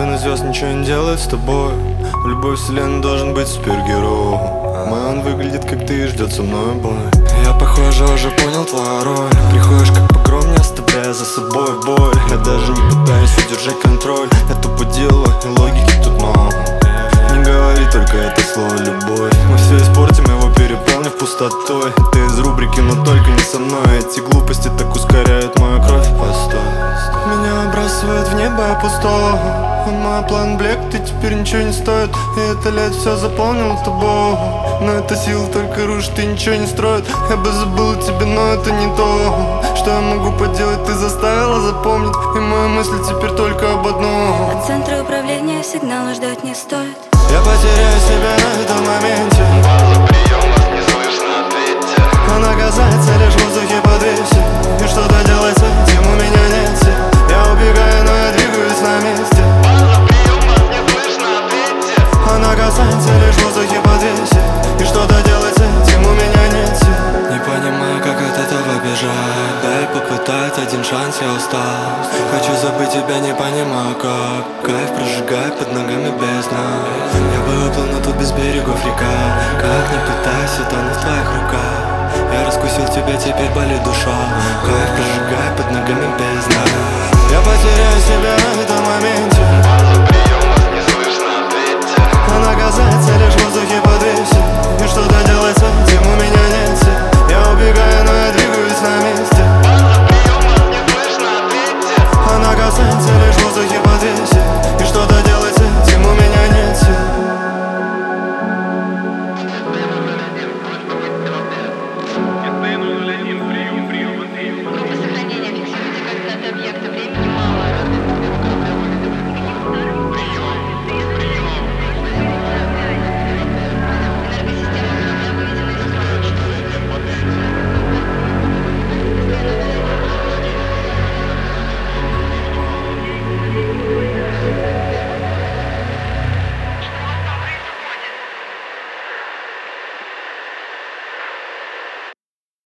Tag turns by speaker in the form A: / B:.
A: Миллионы звезд ничего не делают с тобой. В любой вселенной должен быть супергерой. Мой он выглядит как ты и ждет со мной бой. Я, похоже, уже понял твою роль. Приходишь как погром, не оставляя за собой боль. Я даже не пытаюсь удержать контроль. Это по делу и логики тут много. Не говори только это слово любовь. Мы все испортим его, переполнив пустотой. Ты из рубрики, но только не со мной. Эти глупости так ускоряют мою кровь. Постой. Меня бросают в небо пустого. Мой план блек, ты теперь ничего не стоит. И это лет все заполнил тобой. Но эта сила только рушит и ничего не строит. Я бы забыл тебя, но это не то. Что я могу поделать, ты заставила запомнить. И мои мысли теперь только об одном.
B: От центра управления сигнала ждать не стоит.
A: Я потеряю себя на этом моменте.
C: База, прием, вас не слышно, ответьте.
A: Она касается лишь в воздухе подвесе. И что-то делать с этим у меня нет сил. Я убегаю, но я двигаюсь на месте.
C: База, прием, вас не слышно, ответьте.
A: Она касается лишь в воздухе подвесе. И что-то делать с этим у меня нет сил. Не понимаю, как от этого бежать. Дай попытать один шанс, я устал. Хочу забыть тебя, не понимаю как. Кайф прожигает под ногами бездна. Я бы уплыл, но тут без берегов река. Как не пытайся, тону в твоих руках. Я раскусил тебя, теперь болит душа. Кайф прожигает